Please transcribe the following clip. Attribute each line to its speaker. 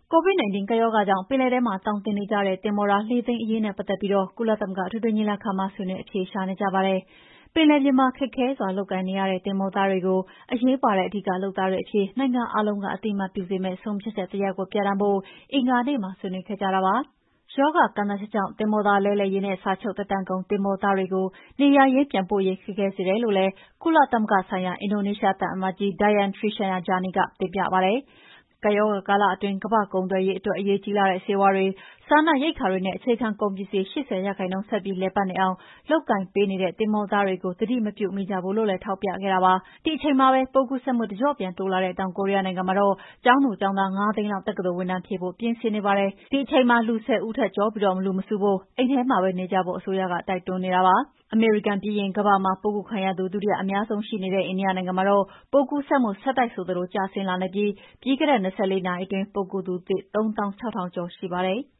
Speaker 1: COVID-19 ကပ်ရောဂါကြောင့်ပင်လယ်ထဲမှာသောင်တင်နေကြတဲ့သင်္ဘောသား၄သိန်းအရေးနဲ့ပတ်သက်ပြီးကုလသမဂ္ဂအထွေထွေညီလာခံမှာဆွေးနွေးအဖြေရှာနေကြပါတယ်။ပင်လယ်ပြင်မှာခက်ခဲစွာလုပ်ကိုင်နေရတဲ့သင်္ဘောသားတွေကိုအရေးပါတဲ့အဓိကလုပ်သားတွေအဖြစ်နိုင်ငံအားလုံးကအသိအမှတ်ပြုစေမယ့်ဆုံးဖြတ်ချက်တရပ်ကိုပြဌာန်းဖို့အင်္ဂါနေ့မှာဆွေးနွေးခဲ့ကြတာပါ။ရောဂါကန့်သတ်ချက်ကြောင့်သင်္ဘောသားလဲလှယ်ရေးနဲ့စာချုပ်သက်တမ်းကုန်သင်္ဘောသားတွေကိုနေရပ်ရင်းပြန်ပို့ရေးခက်ခဲစေတယ်လို့လည်းကုလသမဂ္ဂဆိုင်ရာအင်ဒိုနီးရှားသံအမတ်ကြီး Dian Trisayantjani ကတင်ပြပါတယ်။ကပ်ရောဂါကာလအတွင်းကမ္ဘာ့ကုန်သွယ်ရေးအတွက်အရေးကြီးလာတဲ့ဆေးဝါးတွေ၊စားနပ်ရိက္ခာတွေနဲ့အခြေခံကုန်ပစ္စည်း80%ဆက်ပြီးလည်ပတ်နေအောင်လုပ်ကိုင်ပေးနေတဲ့သင်္ဘောသားတွေကိုသတိမပြုမိကြဘူးလို့လည်းထောက်ပြခဲ့တာပါ။ဒီအချိန်မှာပဲပိုးကူးစက်မှုတကျော့ပြန်တိုးလာတဲ့တောင်ကိုရီးယားနိုင်ငံမှာတော့ကျောင်းသူကျောင်းသား5သိန်းလောက်တက္ကသိုလ်ဝင်တန်းဖြည့်ဖို့ပြင်ဆင်နေပါတယ်။ဒီအချိန်မှာလူ10ဦးထက်ကျော်ပြီးလူမစုဖို့အိမ်ထဲမှာပဲနေကြဖို့အစိုးရကတိုက်တွန်းနေတာပါ။အမေရိကန်ပြီးရင်ကမ္ဘာမှာပိုးကူးခံရသူဒုတိယအများဆုံးရှိနေတဲ့အိန္ဒိယနိုင်ငံမှာတော့ပိုးကူးစက်မှုဆက်တိုက်ဆိုသလိုကျဆင်းလာနေပြီးပြီးခဲ့တဲ့24နာရီအတွင်းပိုးကူးသူသစ် 36,000 ကျော်ရှိပါတယ်။